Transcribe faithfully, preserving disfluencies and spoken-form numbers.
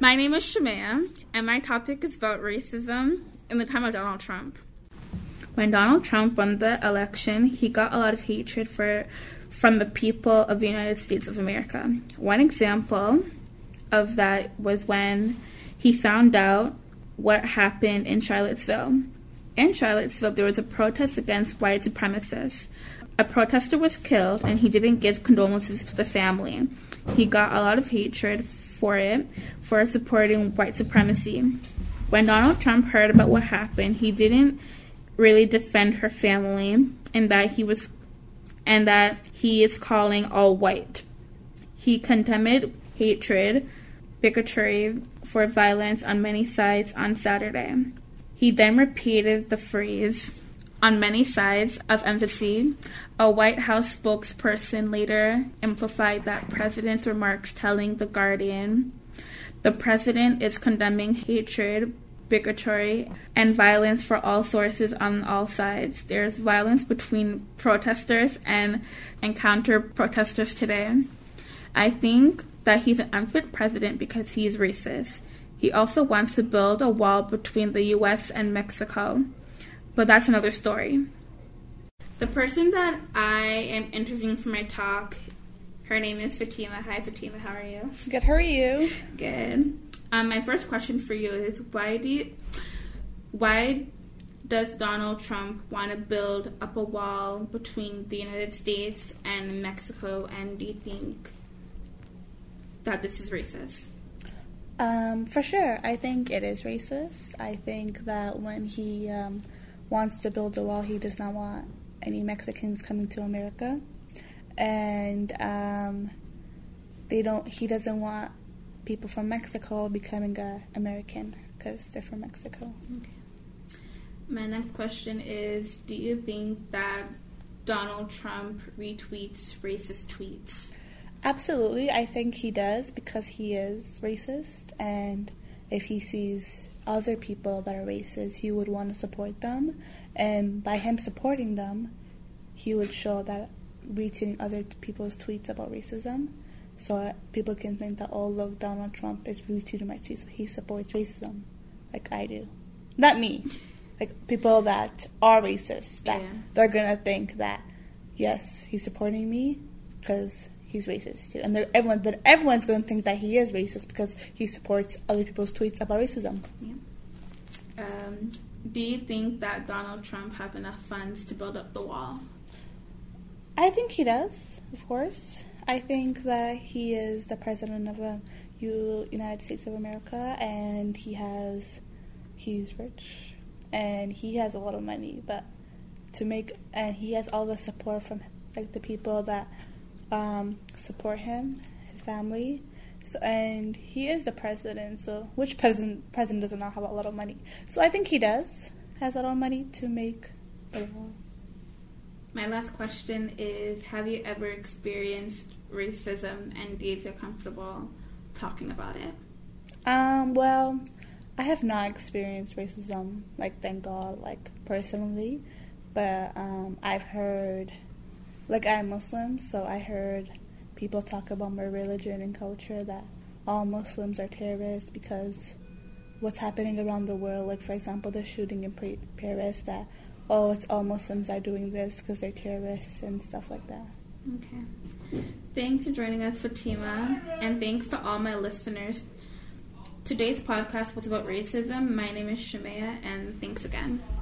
My name is Shamea, and my topic is about racism in the time of Donald Trump. When Donald Trump won the election, he got a lot of hatred for from the people of the United States of America. One example of that was when he found out what happened in Charlottesville. In Charlottesville, there was a protest against white supremacists. A protester was killed, and he didn't give condolences to the family. He got a lot of hatred for it, for supporting white supremacy. When Donald Trump heard about what happened, he didn't really defend her family, and that he was, and that he is calling all white. He condemned hatred, bigotry, for violence on many sides on Saturday. He then repeated the phrase, "on many sides" of emphasis. A White House spokesperson later amplified that president's remarks, telling The Guardian, "The president is condemning hatred, bigotry, and violence for all sources on all sides. There is violence between protesters and, and counter-protesters today. I think that he's an unfit president because he's racist. He also wants to build a wall between the U S and Mexico. But that's another story." The person that I am interviewing for my talk, her name is Fatima. Hi, Fatima. How are you? Good. How are you? Good. Um, my first question for you is, why do you, why does Donald Trump want to build up a wall between the United States and Mexico, and do you think that this is racist? Um, for sure. I think it is racist. I think that when he um, wants to build a wall, he does not want any Mexicans coming to America. And um, they don't. He doesn't want people from Mexico becoming uh, American because they're from Mexico. Okay. My next question is, do you think that Donald Trump retweets racist tweets? Absolutely. I think he does because he is racist, and if he sees other people that are racist, he would want to support them, and by him supporting them, he would show that retweeting other people's tweets about racism, so people can think that, oh, look, Donald Trump is retweeting my tweets, so he supports racism, like I do. Not me. Like, people that are racist, that yeah. they're going to think that, yes, he's supporting me because he's racist too. And everyone, then everyone's going to think that he is racist because he supports other people's tweets about racism. Yeah. Um, do you think that Donald Trump has enough funds to build up the wall? I think he does, of course. I think that he is the president of the United States of America, and he has, he's rich, and he has a lot of money, but to make, and he has all the support from, like, the people that um, support him, his family, so, and he is the president, so which president, president does not have a lot of money? So I think he does, has a lot of money to make the wall. My last question is, have you ever experienced racism, and do you feel comfortable talking about it? Um, well, I have not experienced racism, like, thank God, like, personally, but um, I've heard, like, I'm Muslim, so I heard people talk about my religion and culture, that all Muslims are terrorists because what's happening around the world, like, for example, the shooting in Paris, that oh, it's all Muslims are doing this because they're terrorists and stuff like that. Okay. Thanks for joining us, Fatima, and thanks to all my listeners. Today's podcast was about racism. My name is Shamea, and thanks again.